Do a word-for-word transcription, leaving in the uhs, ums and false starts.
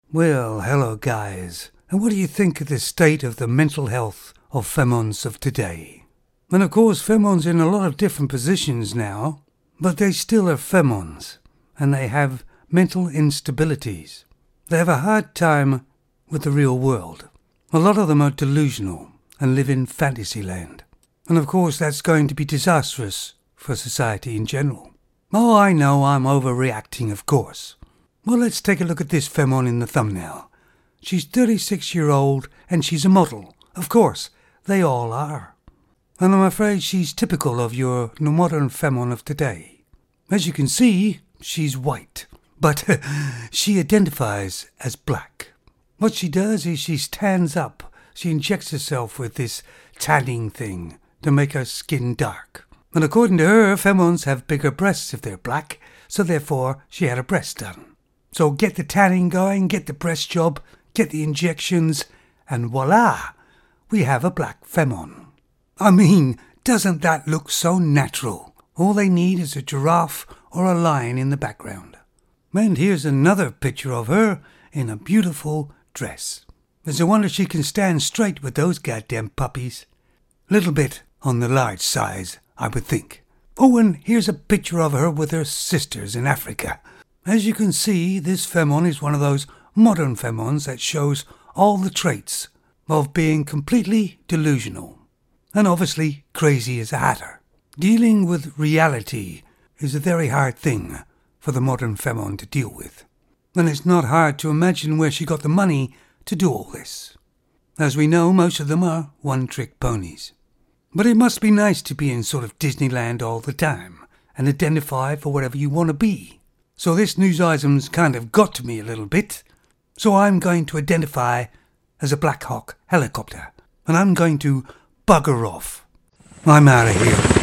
Well, hello guys, and what do you think of the state of the mental health of femons of today? And of course, femons in a lot of different positions now, but they still are femons, and they have mental instabilities. They have a hard time with the real world. A lot of them are delusional and live in fantasyland. And of course, that's going to be disastrous for society in general. Oh, I know I'm overreacting, of course. Well, let's take a look at this femon in the thumbnail. She's thirty-six year old and she's a model. Of course, they all are. And I'm afraid she's typical of your modern femon of today. As you can see, she's white, but she identifies as black. What she does is she stands up. She injects herself with this tanning thing to make her skin dark. And according to her, femons have bigger breasts if they're black, so therefore she had her breasts done. So get the tanning going, get the breast job, get the injections, and voila, we have a black femon. I mean, doesn't that look so natural? All they need is a giraffe or a lion in the background. And here's another picture of her in a beautiful dress. It's a wonder she can stand straight with those goddamn puppies. Little bit on the large size, I would think. Oh, and here's a picture of her with her sisters in Africa. As you can see, this femon is one of those modern femons that shows all the traits of being completely delusional. And obviously crazy as a hatter. Dealing with reality is a very hard thing for the modern femon to deal with. And it's not hard to imagine where she got the money to do all this. As we know, most of them are one-trick ponies. But it must be nice to be in sort of Disneyland all the time and identify for whatever you want to be. So this news item's kind of got to me a little bit. So I'm going to identify as a Black Hawk helicopter. And I'm going to bugger off. I'm out of here.